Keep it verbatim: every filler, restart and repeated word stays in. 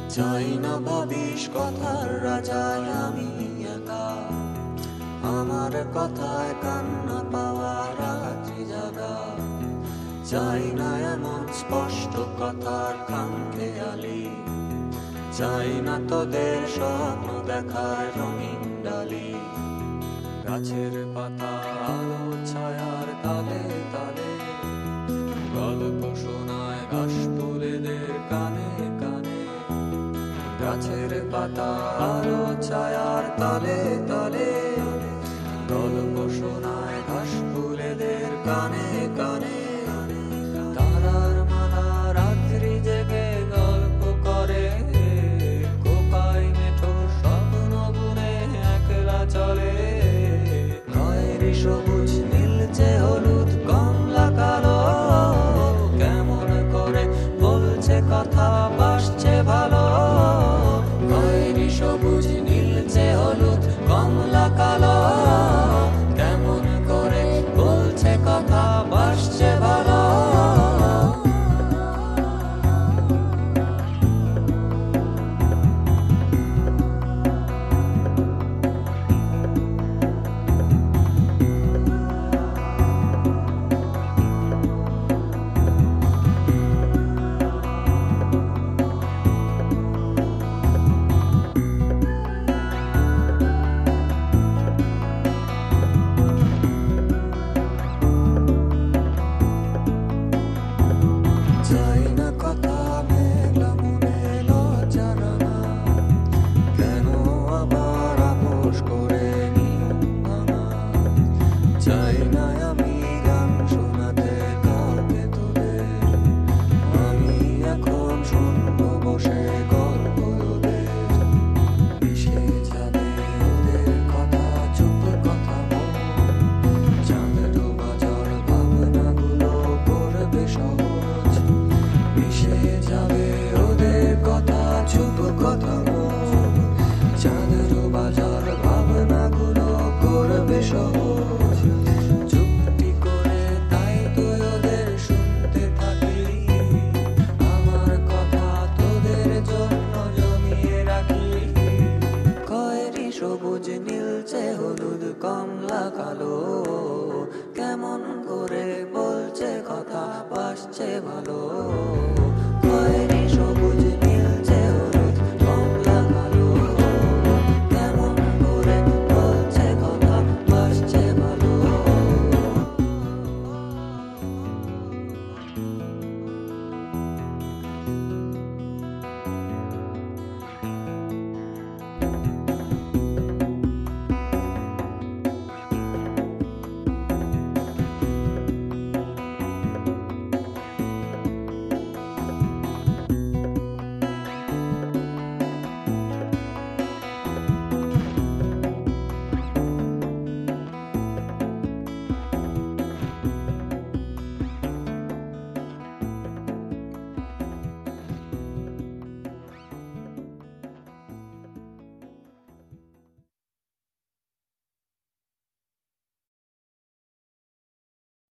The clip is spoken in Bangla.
চাই না ভাবিস কথার রাজায় আমি একা, আমার কথায় কান্না পাওয়া রাত্রি জাগা। চাই না এমন স্পষ্ট কথার খামখেয়ালি, চাই না তোদের স্বপ্ন দেখার রঙিন ডালি। গাছের পাতা আলো ছায়ার তালে তালে, গল্প শোনায় ঘাস ফুলেদের কানে কানে। গাছের পাতা আলো ছায়ার তালে তালে, গল্প শোনায় ঘাস ফুলেদের কানে কানে। তারার মালা রাত্রি জেগে গল্প করে, কোপাই মেঠো স্বপ্ন বুনে একলা চলে। খয়েরি সবুজ নীলচে হলুদ কমলা কালো, কেমন করে বলছে কথা বাসছে ভালো। খয়েরি সবুজ নীলচে হলুদ কমলা কালো, কেমন করে বলছে কথা বাসছে ভালো। চাই না কথা মেঘলা মনে লজ্জা রাঙা, কেন আবার আপোষ করে নিয়ম ভাঙা। চাই না আমি গান শোনাতে কাউকে তোদের, আমি এখন শুনবো বসে গল্প ওদের। মিশে যাবে ওদের কথা চুপ কথা মন, চাঁদ ডোবা জল ভাবনাগুলো করবে সহজ। মিশে যাবে ওদের কথা চুপ কথা মন, চাঁদ ডোবা জল ভাবনাগুলো করবে সহজ। চুপটি করে তাই তো ওদের শুনতে থাকি, আমার কথা তোদের জন্য জমিয়ে রাখি। খয়েরি সবুজ নীলচে হলুদ কমলা কালো,